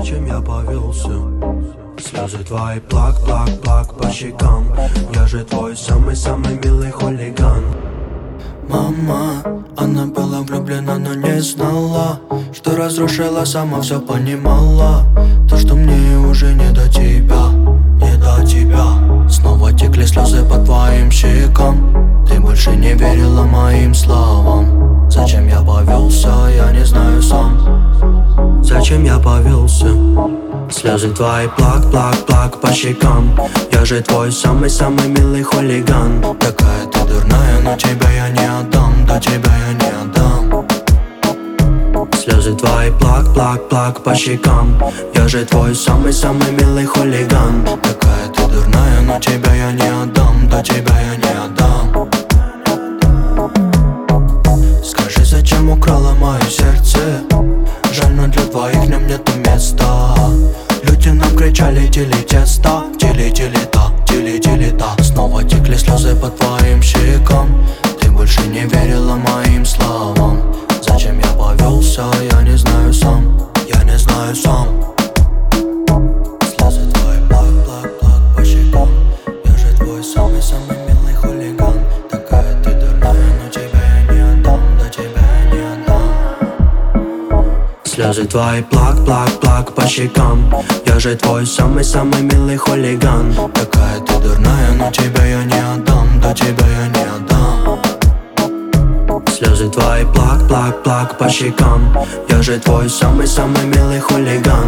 Зачем я повелся? Слезы твои плак, плак, плак по щекам. Я же твой самый-самый милый хулиган. Мама, она была влюблена, но не знала, что разрушила, сама все понимала. То, что мне уже не до тебя, не до тебя. Снова текли слезы по твоим щекам. Ты больше не верила моим словам. Зачем я повелся, я не знаю сам. Зачем я повелся? Слезы твои плак, плак, плак по щекам. Я же твой самый-самый милый хулиган. Такая ты дурная, но тебя я не отдам, да тебя я не отдам. Слезы твои плак, плак, плак по щекам. Я же твой самый-самый милый хулиган. Такая ты дурная, но тебя я не отдам, да тебя я не отдам. Скажи, зачем украла мое сердце? Жаль, но для твоих в нем нету места. Люди нам кричали: дели тесто, дели, дели та, дели, дели та. Снова текли слезы по твоим щекам. Ты больше не верила моим словам. Зачем я повелся, я не знаю сам. Я не знаю сам. Слезы твои плак, плак, плак по щекам. Я же твой самый-самый милый хулиган. Такая ты дурная, но тебя я не отдам, да тебя я не отдам. Слезы твои плак, плак, плак по щекам. Я же твой самый-самый милый хулиган. Такая ты дурная, но тебя я не отдам, да тебя я не отдам. Слезы твои плак, плак, плак по щекам. Я же твой самый-самый милый хулиган.